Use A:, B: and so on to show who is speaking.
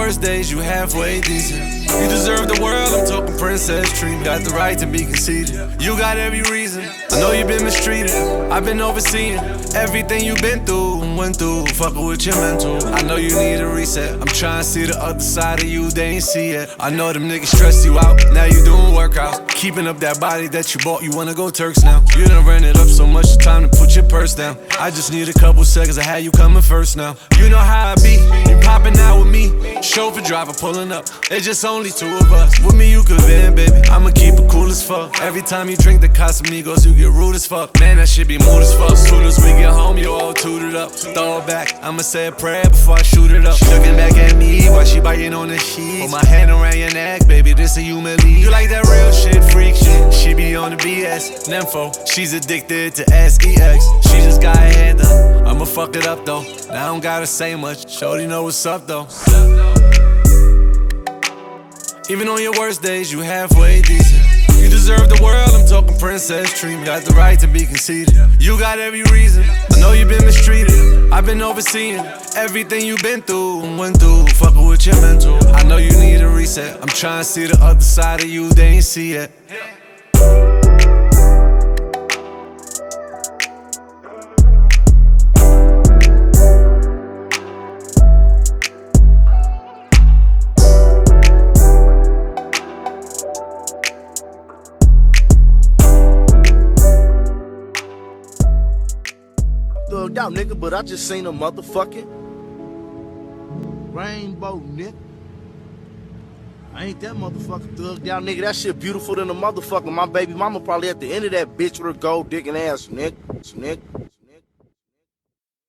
A: worst days, you halfway decent. You deserve the world, I'm talking princess treatment. Got the right to be conceited. You got every reason. I know you've been mistreated. I've been overseeing everything you've been through and went through. Fuckin' with your mental. I know you need a reset. I'm trying to see the other side of you, they ain't see it. I know them niggas stress you out. Now you doing workouts. Keeping up that body that you bought. You wanna go Turks now. You done ran it up so much, it's time to put your purse down. I just need a couple seconds, I had you coming first now. You know how I be, you popping out with me. Chauffeur driver pulling up, it's just only two of us. With me you could win, baby, I'ma keep it cool as fuck. Every time you drink the Casamigos, you get rude as fuck. Man, that shit be mood as fuck. Soon as we get home, you all tooted up. Throw it back, I'ma say a prayer before I shoot it up. She looking back at me while she biting on the sheets. Put my hand around your neck, baby, this a humility. You like that real shit, freak shit. She be on the BS, nympho. She's addicted to SEX. She just got her head up. I'ma fuck it up though. Now I don't gotta say much. Shorty know what's up though. Even on your worst days, you halfway decent. You deserve the world, I'm talking princess treatment. Got the right to be conceited. You got every reason. I know you've been mistreated. I've been overseeing everything you've been through and went through. Fuckin' with your mental. I know you need a reset. I'm trying to see the other side of you, they ain't see it.
B: Thugged out, nigga, but I just seen a motherfucking rainbow, nigga. I ain't that motherfucking thugged out, nigga. That shit beautiful than a motherfucker. My baby mama probably at the end of that bitch with her gold digging ass, nigga.